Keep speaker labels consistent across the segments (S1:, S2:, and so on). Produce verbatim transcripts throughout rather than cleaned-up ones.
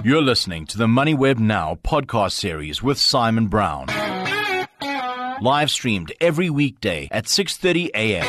S1: You're listening to the MoneyWeb Now podcast series with Simon Brown. Live streamed every weekday at six thirty a.m.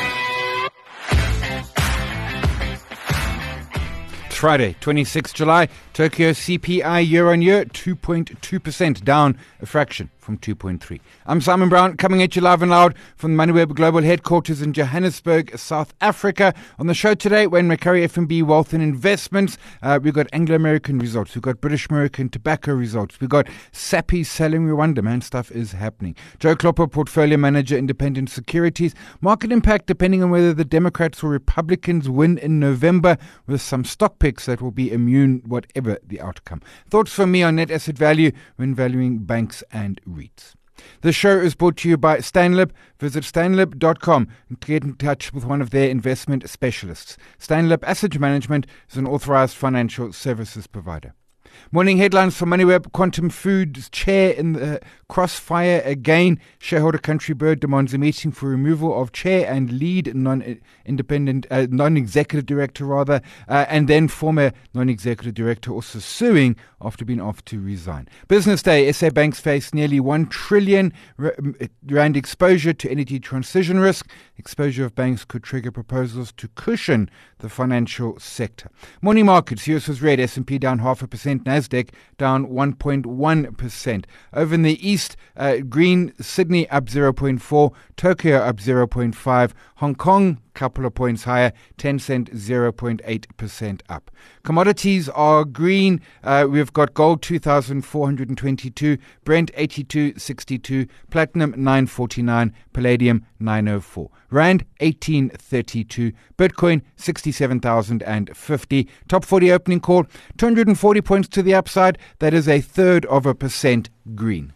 S2: It's Friday, twenty-sixth of July. Tokyo C P I year on year, two point two percent, down a fraction from two point three. I'm Simon Brown, coming at you live and loud from the MoneyWeb Global Headquarters in Johannesburg, South Africa. On the show today, Wayne McCurry, F N B Wealth and Investments. Uh, we've got Anglo-American results. We've got British American tobacco results. We've got Sappi selling Rwanda. Man, stuff is happening. Joe Klopper, Portfolio Manager, Independent Securities. Market impact depending on whether the Democrats or Republicans win in November, with some stock picks that will be immune whatever the outcome. Thoughts from me on net asset value when valuing banks and REITs. The show is brought to you by Stanlib. Visit stanlib dot com and get in touch with one of their investment specialists. Stanlib Asset Management is an authorized financial services provider. Morning headlines for MoneyWeb. Quantum Foods chair in the crossfire again. Shareholder Country Bird demands a meeting for removal of chair and lead non-independent, uh, non-executive director rather, uh, and then former non-executive director also suing after being asked to resign. Business Day. S A banks face nearly one trillion rand exposure to energy transition risk. Exposure of banks could trigger proposals to cushion the financial sector. Morning markets. U S was red. S and P down half a percent. Nasdaq down one point one percent. Over in the east, uh, green, Sydney up zero point four, Tokyo up zero point five, Hong Kong couple of points higher, Tencent zero point eight percent up. Commodities are green. Uh, we've got gold two thousand four hundred twenty-two, Brent eighty-two sixty-two, platinum nine forty-nine, palladium nine oh four, rand eighteen thirty-two, Bitcoin sixty-seven thousand fifty. Top forty opening call two hundred forty points to the upside. That is a third of a percent green.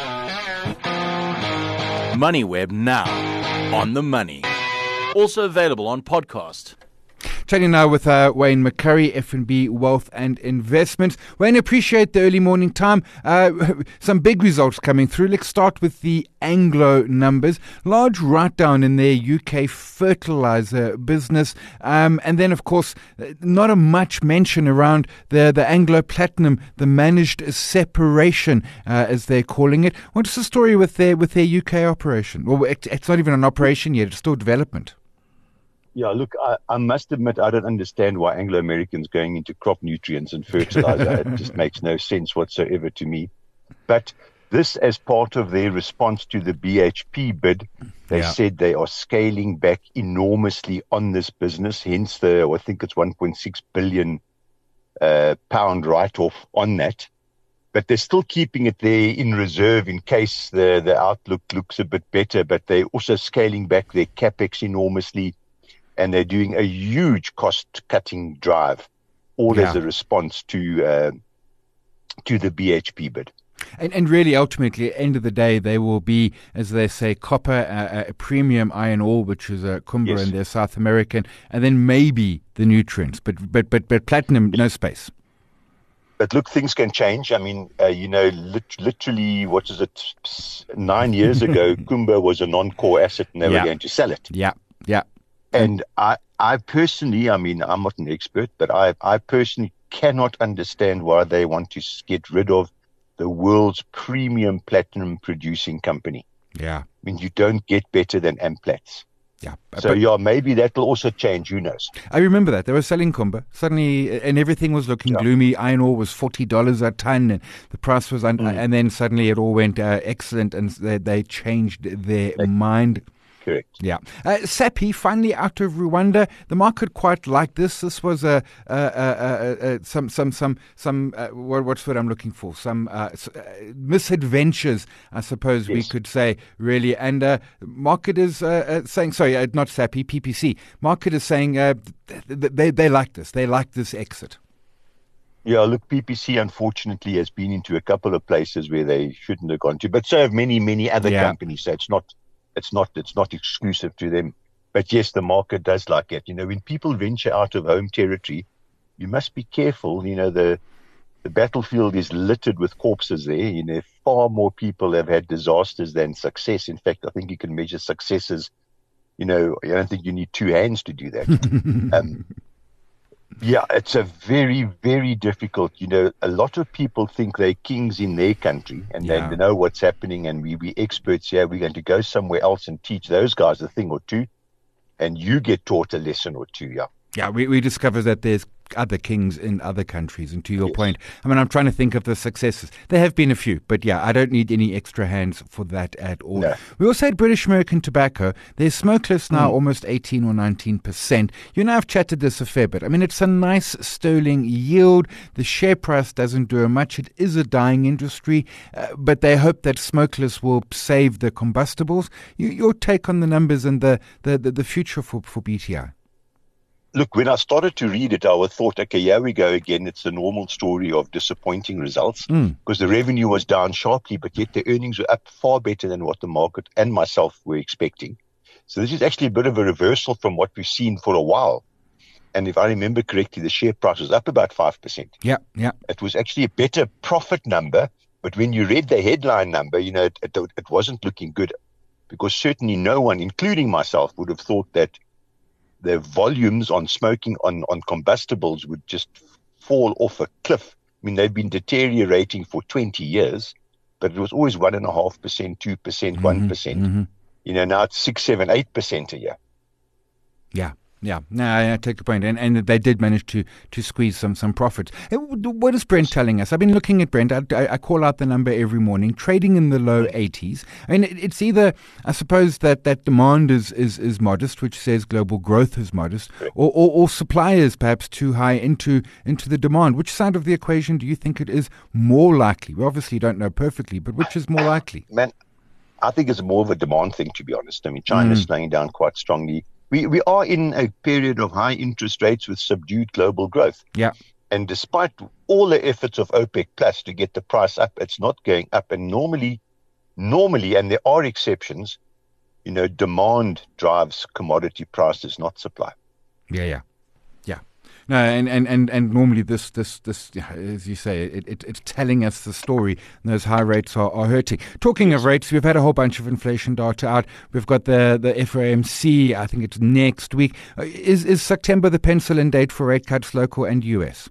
S1: MoneyWeb Now, on the money. Also available on podcast.
S2: Chatting now with uh, Wayne McCurry, F N B Wealth and Investments. Wayne, appreciate the early morning time. Uh, some big results coming through. Let's start with the Anglo numbers. Large write-down in their U K fertilizer business. Um, and then, of course, not a much mention around the, the Anglo Platinum, the managed separation, uh, as they're calling it. What's the story with their, with their U K operation? Well, it, it's not even an operation yet. It's still development.
S3: Yeah, look, I, I must admit I don't understand why Anglo-Americans going into crop nutrients and fertilizer. It just makes no sense whatsoever to me. But this, as part of their response to the B H P bid, they yeah. said they are scaling back enormously on this business, hence the, I think it's one point six billion uh, pound write-off on that. But they're still keeping it there in reserve in case the, the outlook looks a bit better. But they're also scaling back their capex enormously. And they're doing a huge cost-cutting drive, all yeah. as a response to uh, to the B H P bid.
S2: And, and really, ultimately, at the end of the day, they will be, as they say, copper, uh, a premium iron ore, which is a Kumba yes. and they're South American, and then maybe the nutrients, but but but, but platinum, no space.
S3: But look, things can change. I mean, uh, you know, lit- literally, what is it, nine years ago, Kumba was a non-core asset and they yeah. were going to sell it.
S2: Yeah, yeah.
S3: And I, I personally, I mean, I'm not an expert, but I, I personally cannot understand why they want to get rid of the world's premium platinum producing company.
S2: Yeah.
S3: I mean, you don't get better than Amplats.
S2: Yeah.
S3: So,
S2: but,
S3: yeah, maybe that will also change. Who knows?
S2: I remember that. They were selling Kumba suddenly, and everything was looking yeah. gloomy. Iron ore was forty dollars a ton, and the price was, un- mm. and then suddenly it all went uh, excellent, and they, they changed their they- mind.
S3: Correct.
S2: Yeah. Uh, Sappi finally out of Rwanda. The market quite liked this. This was a, a, a, a, a some some some some uh, what, what's what I'm looking for? Some uh, uh, misadventures, I suppose yes. we could say, really. And uh, market is uh, uh, saying, sorry, uh, not Sappi, P P C. Market is saying uh, th- they they like this. They like this exit.
S3: Yeah, look, P P C unfortunately has been into a couple of places where they shouldn't have gone to, but so have many many other yeah. companies. So it's not. It's not it's not exclusive to them. But yes, the market does like it. You know, when people venture out of home territory, you must be careful. You know, the the battlefield is littered with corpses there. You know, far more people have had disasters than success. In fact, I think you can measure successes. You know, I don't think you need two hands to do that. um, Yeah, it's a very, very difficult. You know, a lot of people think they're kings in their country and
S2: Yeah.
S3: they know what's happening and we be experts here. We're going to go somewhere else and teach those guys a thing or two, and you get taught a lesson or two. Yeah.
S2: Yeah, we, we discover that there's other kings in other countries. And to your
S3: Yes.
S2: point, I mean, I'm trying to think of the successes. There have been a few, but yeah, I don't need any extra hands for that at all.
S3: No.
S2: We also had British American Tobacco. There's smokeless now
S3: Mm.
S2: almost eighteen or nineteen percent. You and I have chatted this a fair bit. I mean, it's a nice sterling yield. The share price doesn't do much. It is a dying industry, uh, but they hope that smokeless will save the combustibles. You, your take on the numbers and the, the, the, the future for, for B T I?
S3: Look, when I started to read it, I thought, okay, here we go again. It's the normal story of disappointing results
S2: Mm.
S3: because the revenue was down sharply, but yet the earnings were up far better than what the market and myself were expecting. So this is actually a bit of a reversal from what we've seen for a while. And if I remember correctly, the share price was up about five percent.
S2: Yeah, yeah.
S3: It was actually a better profit number, but when you read the headline number, you know, it, it, it wasn't looking good because certainly no one, including myself, would have thought that the volumes on smoking on, on combustibles would just fall off a cliff. I mean, they've been deteriorating for twenty years, but it was always one and a half percent, two percent, one percent.
S2: Mm-hmm.
S3: You know, now it's six, seven, eight percent a year.
S2: Yeah. Yeah, no, I take the point, and and they did manage to to squeeze some some profits. What is Brent telling us? I've been looking at Brent. I, I call out the number every morning, trading in the low eighties. I mean, it, it's either, I suppose, that, that demand is, is, is modest, which says global growth is modest, or, or or supply is perhaps too high into into the demand. Which side of the equation do you think it is more likely? We obviously don't know perfectly, but which is more likely?
S3: Man, I think it's more of a demand thing, to be honest. I mean, China's
S2: Mm.
S3: slowing down quite strongly. We we are in a period of high interest rates with subdued global growth.
S2: Yeah.
S3: And despite all the efforts of OPEC Plus to get the price up, it's not going up. And normally, normally, and there are exceptions, you know, demand drives commodity prices, not supply.
S2: Yeah, yeah. Yeah. No, and, and, and, and normally this, this, this, yeah, as you say, it, it, it's telling us the story. And those high rates are, are hurting. Talking of rates, we've had a whole bunch of inflation data out. We've got the, the F O M C, I think it's next week. Is, is September the pencil-in date for rate cuts, local and U S?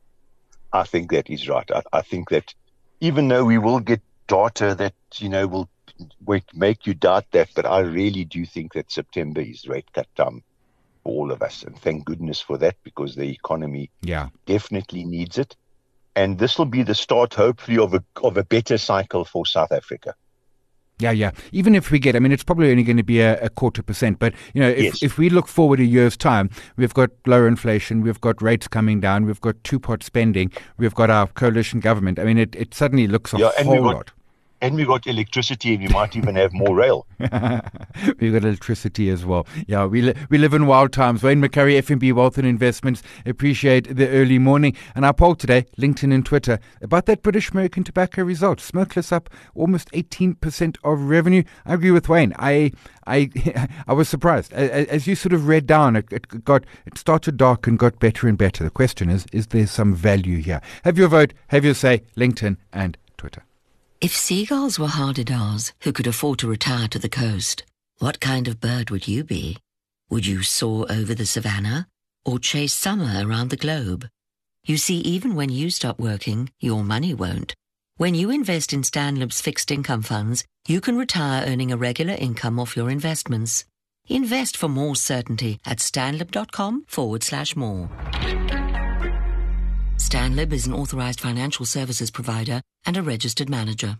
S3: I think that is right. I, I think that even though we will get data that, you know, will wait, make you doubt that, but I really do think that September is rate cut time for all of us. And thank goodness for that, because the economy
S2: Yeah.
S3: definitely needs it. And this will be the start, hopefully, of a of a better cycle for South Africa.
S2: Yeah, yeah. Even if we get, I mean, it's probably only going to be a, a quarter percent. But, you know, if,
S3: Yes.
S2: if we look forward a year's time, we've got lower inflation, we've got rates coming down, we've got two-pot spending, we've got our coalition government. I mean, it, it suddenly looks a
S3: Yeah, and
S2: whole
S3: we've got-
S2: lot.
S3: And we've got electricity, and we might even have more rail.
S2: We've got electricity as well. Yeah, we li- we live in wild times. Wayne McCurry, F N B Wealth and Investments. Appreciate the early morning. And our poll today, LinkedIn and Twitter, about that British American Tobacco result. Smokeless up almost eighteen percent of revenue. I agree with Wayne. I I I was surprised. As, as you sort of read down, it, it got it started dark and got better and better. The question is, is there some value here? Have your vote, have your say, LinkedIn and Twitter.
S4: If seagulls were hardidars who could afford to retire to the coast, what kind of bird would you be? Would you soar over the savannah or chase summer around the globe? You see, even when you stop working, your money won't. When you invest in Stanlib's fixed income funds, you can retire earning a regular income off your investments. Invest for more certainty at stanlib.com forward slash more. Stanlib is an authorized financial services provider and a registered manager.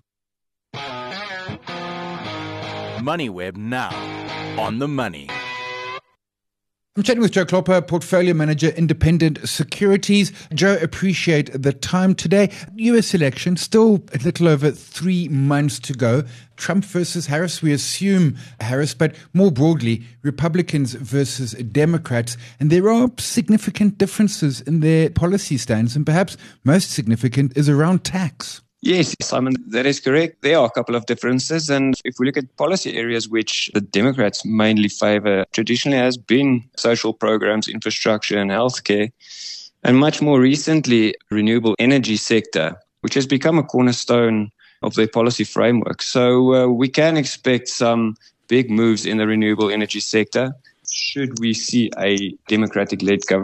S1: MoneyWeb now on the money.
S2: I'm chatting with Joe Klopper, Portfolio Manager, Independent Securities. Joe, appreciate the time today. U S election, still a little over three months to go. Trump versus Harris, we assume Harris, but more broadly, Republicans versus Democrats. And there are significant differences in their policy stance, and perhaps most significant is around tax.
S5: Yes, Simon, that is correct. There are a couple of differences. And if we look at policy areas which the Democrats mainly favor, traditionally has been social programs, infrastructure and healthcare. And much more recently, renewable energy sector, which has become a cornerstone of their policy framework. So uh, we can expect some big moves in the renewable energy sector should we see a Democratic-led government.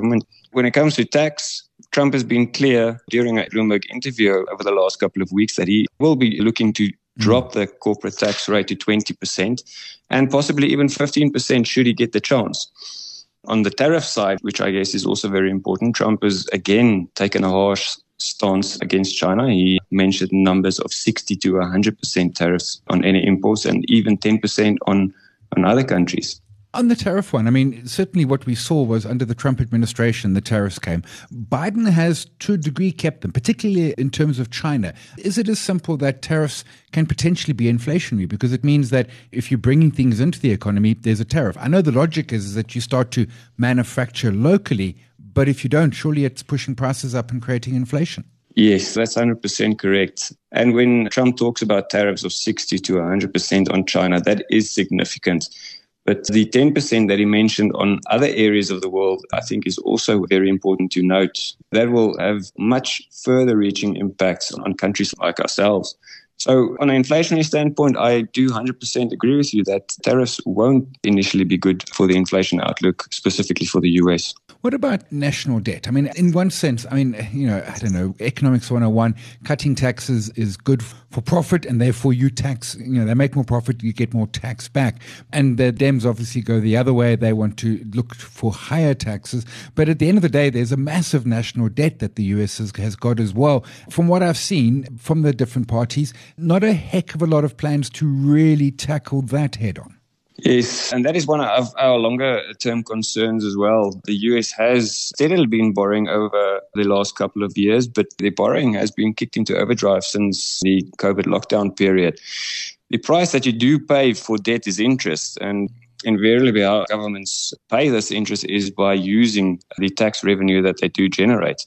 S5: when it comes to tax, Trump has been clear during a Bloomberg interview over the last couple of weeks that he will be looking to drop the corporate tax rate to twenty percent and possibly even fifteen percent should he get the chance. On the tariff side, which I guess is also very important, Trump has again taken a harsh stance against China. He mentioned numbers of sixty to one hundred percent tariffs on any imports and even ten percent on, on other countries.
S2: On the tariff one, I mean, certainly what we saw was under the Trump administration, the tariffs came. Biden has, to a degree, kept them, particularly in terms of China. Is it as simple that tariffs can potentially be inflationary? Because it means that if you're bringing things into the economy, there's a tariff. I know the logic is, is that you start to manufacture locally, but if you don't, surely it's pushing prices up and creating inflation.
S5: Yes, that's one hundred percent correct. And when Trump talks about tariffs of sixty to one hundred percent on China, that is significant. But the ten percent that he mentioned on other areas of the world, I think is also very important to note. That will have much further reaching impacts on countries like ourselves. So on an inflationary standpoint, I do one hundred percent agree with you that tariffs won't initially be good for the inflation outlook, specifically for the U S.
S2: What about national debt? I mean, in one sense, I mean, you know, I don't know, economics one oh one, cutting taxes is good for profit and therefore you tax, you know, they make more profit, you get more tax back. And the Dems obviously go the other way. They want to look for higher taxes. But at the end of the day, there's a massive national debt that the U S has, has got as well. From what I've seen from the different parties, not a heck of a lot of plans to really tackle that head on.
S5: Yes, and that is one of our longer-term concerns as well. The U S has steadily been borrowing over the last couple of years, but the borrowing has been kicked into overdrive since the COVID lockdown period. The price that you do pay for debt is interest, and invariably how governments pay this interest is by using the tax revenue that they do generate.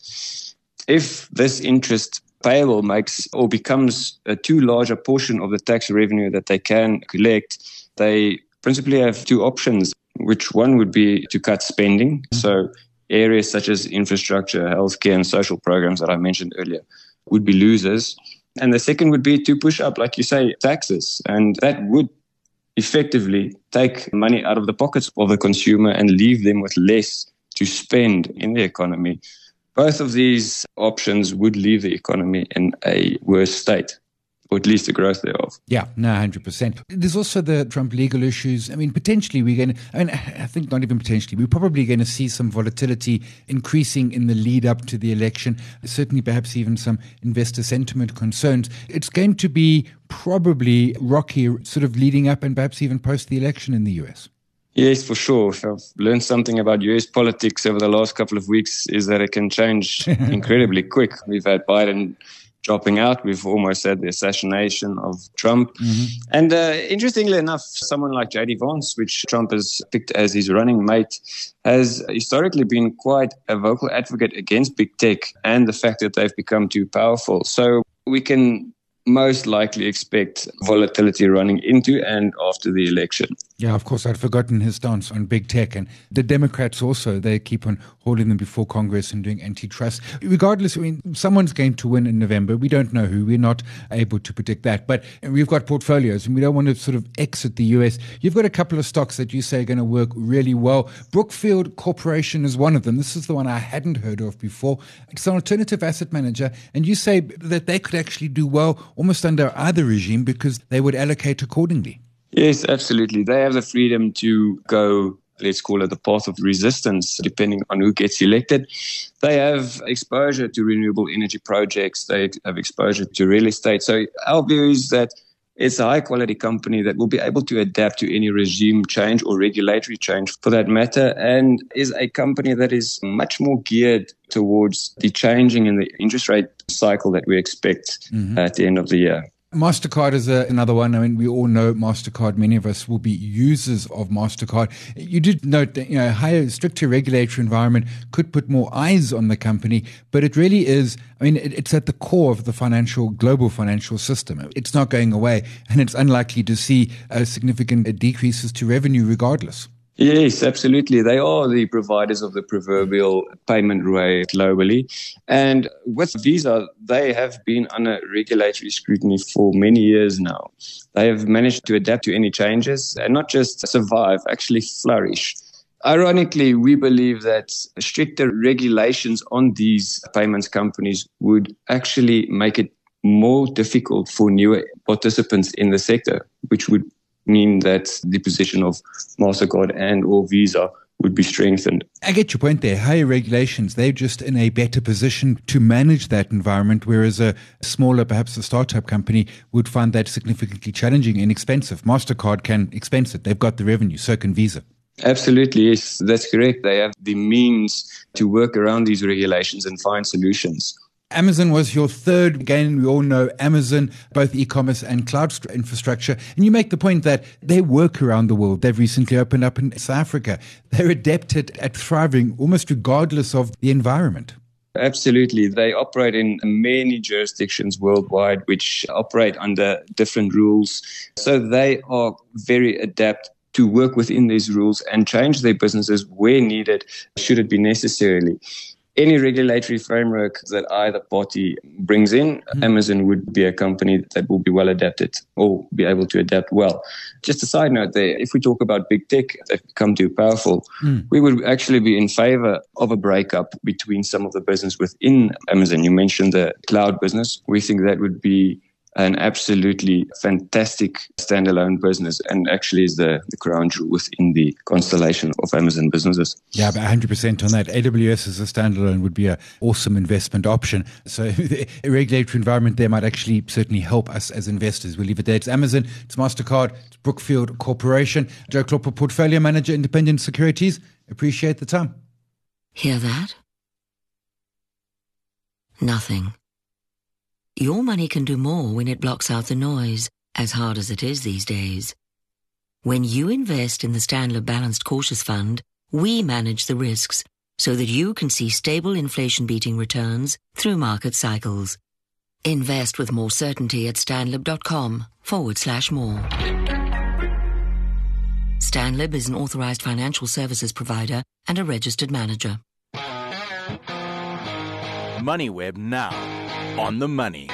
S5: If this interest payable makes or becomes a too large a portion of the tax revenue that they can collect, they principally have two options, which one would be to cut spending. So areas such as infrastructure, healthcare, and social programs that I mentioned earlier would be losers. And the second would be to push up, like you say, taxes. And that would effectively take money out of the pockets of the consumer and leave them with less to spend in the economy. Both of these options would leave the economy in a worse state, or at least the growth thereof.
S2: Yeah, no, one hundred percent. There's also the Trump legal issues. I mean, potentially we're going to, I mean, I think not even potentially, we're probably going to see some volatility increasing in the lead up to the election, certainly perhaps even some investor sentiment concerns. It's going to be probably rocky sort of leading up and perhaps even post the election in the U S.
S5: Yes, for sure. If I've learned something about U S politics over the last couple of weeks is that it can change incredibly quick. We've had Biden dropping out. We've almost had the assassination of Trump. Mm-hmm. And uh, interestingly enough, someone like J D Vance, which Trump has picked as his running mate, has historically been quite a vocal advocate against big tech and the fact that they've become too powerful. So we can most likely expect volatility running into and after the election.
S2: Yeah, of course, I'd forgotten his stance on big tech. And the Democrats also, they keep on holding them before Congress and doing antitrust. Regardless, I mean, someone's going to win in November. We don't know who. We're not able to predict that. But we've got portfolios and we don't want to sort of exit the U S. You've got a couple of stocks that you say are going to work really well. Brookfield Corporation is one of them. This is the one I hadn't heard of before. It's an alternative asset manager. And you say that they could actually do well almost under either regime because they would allocate accordingly.
S5: Yes, absolutely. They have the freedom to go, let's call it the path of resistance, depending on who gets elected. They have exposure to renewable energy projects. They have exposure to real estate. So our view is that it's a high-quality company that will be able to adapt to any regime change or regulatory change for that matter, and is a company that is much more geared towards the changing in the interest rate cycle that we expect mm-hmm. at the end of the year.
S2: MasterCard is a, another one. I mean, we all know MasterCard. Many of us will be users of MasterCard. You did note that, you know, a higher, stricter regulatory environment could put more eyes on the company, but it really is, I mean, it, it's at the core of the financial, global financial system. It's not going away, and it's unlikely to see uh, significant decreases to revenue regardless.
S5: Yes, absolutely. They are the providers of the proverbial payment rail globally. And with Visa, they have been under regulatory scrutiny for many years now. They have managed to adapt to any changes and not just survive, actually flourish. Ironically, we believe that stricter regulations on these payments companies would actually make it more difficult for newer participants in the sector, which would mean that the position of MasterCard and or Visa would be strengthened.
S2: I get your point there. Higher regulations, they're just in a better position to manage that environment, whereas a smaller, perhaps a startup company would find that significantly challenging and expensive. MasterCard can expense it. They've got the revenue, so can Visa.
S5: Absolutely, yes, that's correct. They have the means to work around these regulations and find solutions.
S2: Amazon was your third. Again, we all know Amazon, both e-commerce and cloud st- infrastructure. And you make the point that they work around the world. They've recently opened up in South Africa. They're adept at, at thriving almost regardless of the environment.
S5: Absolutely. They operate in many jurisdictions worldwide, which operate under different rules. So they are very adept to work within these rules and change their businesses where needed, should it be necessarily. Any regulatory framework that either party brings in, mm. Amazon would be a company that will be well adapted or be able to adapt well. Just a side note there, if we talk about big tech that become too powerful, mm. we would actually be in favor of a breakup between some of the business within Amazon. You mentioned the cloud business. We think that would be an absolutely fantastic standalone business and actually is the, the crown jewel within the constellation of Amazon businesses.
S2: Yeah, but one hundred percent on that. A W S as a standalone would be an awesome investment option. So the regulatory environment there might actually certainly help us as investors. We'll leave it there. It's Amazon, it's MasterCard, it's Brookfield Corporation. Joe Klopper, Portfolio Manager, Independent Securities. Appreciate the time.
S4: Hear that? Nothing. Your money can do more when it blocks out the noise, as hard as it is these days. When you invest in the Stanlib Balanced Cautious Fund, we manage the risks so that you can see stable inflation-beating returns through market cycles. Invest with more certainty at stanlib.com forward slash more. Stanlib is an authorized financial services provider and a registered manager.
S1: MoneyWeb now. On the money.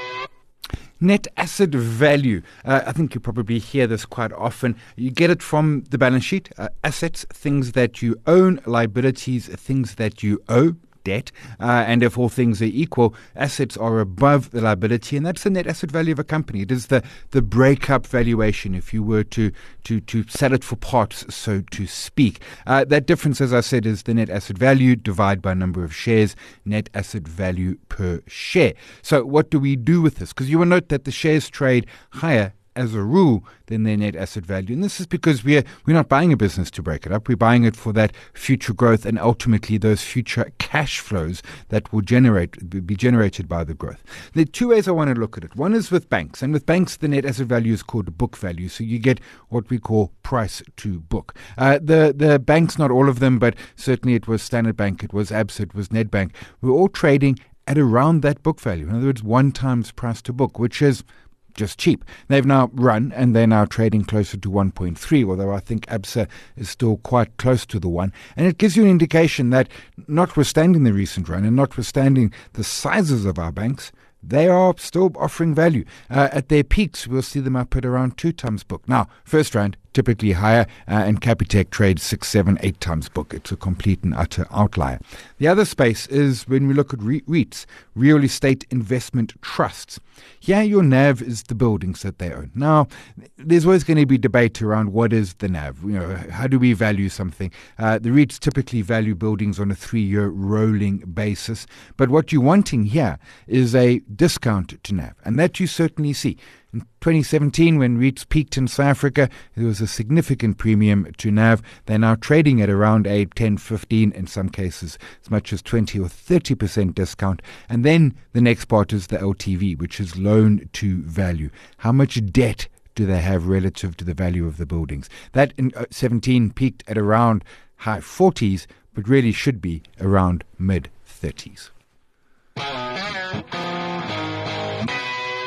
S2: Net asset value. Uh, I think you probably hear this quite often. You get it from the balance sheet. Uh, assets, things that you own. Liabilities, things that you owe. Debt, uh, and if all things are equal, assets are above the liability, and that's the net asset value of a company. It is the the breakup valuation, if you were to to to sell it for parts, so to speak. Uh, that difference, as I said, is the net asset value divided by number of shares, net asset value per share. So what do we do with this? Because you will note that the shares trade higher as a rule than their net asset value. And this is because we're we're not buying a business to break it up. We're buying it for that future growth and ultimately those future cash flows that will generate be generated by the growth. There are two ways I want to look at it. One is with banks. And with banks, the net asset value is called book value. So you get what we call price to book. Uh, the, the banks, not all of them, but certainly it was Standard Bank, it was Absa, it was Nedbank. We're all trading at around that book value. In other words, one times price to book, which is just cheap. They've now run and they're now trading closer to one point three, although I think Absa is still quite close to the one. And it gives you an indication that notwithstanding the recent run and notwithstanding the sizes of our banks, they are still offering value. Uh, at their peaks, we'll see them up at around two times book. Now, First Rand, typically higher, uh, and Capitec trades six, seven, eight times book. It's a complete and utter outlier. The other space is when we look at re- REITs, real estate investment trusts. Here, your N A V is the buildings that they own. Now, there's always going to be debate around what is the N A V. You know, how do we value something? Uh, the REITs typically value buildings on a three-year rolling basis. But what you're wanting here is a discount to N A V, and that you certainly see. In twenty seventeen, when REITs peaked in South Africa, there was a significant premium to N A V. They're now trading at around a ten, fifteen, in some cases as much as twenty or thirty percent discount. And then the next part is the L T V, which is loan to value. How much debt do they have relative to the value of the buildings? That in seventeen peaked at around high forties, but really should be around mid thirties.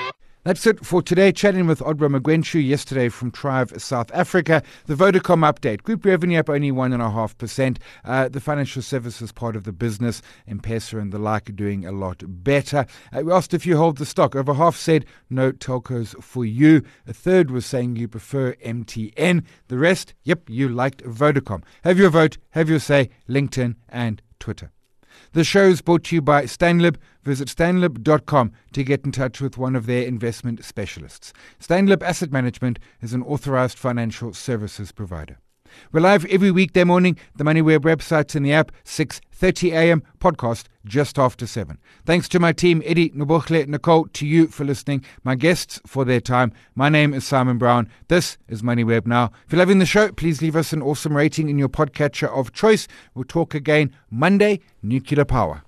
S2: That's it for today. Chatting with Odra Magwenshu yesterday from Thrive South Africa. The Vodacom update. Group revenue up only one point five percent. Uh, the financial services part of the business, M-Pesa and the like, doing a lot better. Uh, we asked if you hold the stock. Over half said no telcos for you. A third was saying you prefer M T N. The rest, yep, you liked Vodacom. Have your vote, have your say, LinkedIn and Twitter. The show is brought to you by Stanlib. Visit stanlib dot com to get in touch with one of their investment specialists. Stanlib Asset Management is an authorized financial services provider. We're live every weekday morning, the MoneyWeb website and the app, six thirty a.m., podcast just after seven. Thanks to my team, Eddie, Nobochle, Nicole, to you for listening, my guests for their time. My name is Simon Brown. This is MoneyWeb Now. If you're loving the show, please leave us an awesome rating in your podcatcher of choice. We'll talk again Monday, nuclear power.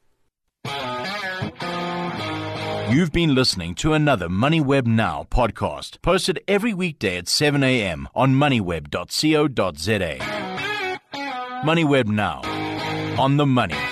S1: You've been listening to another MoneyWeb Now podcast, posted every weekday at seven a.m. on moneyweb dot co dot za. MoneyWeb Now, on the money.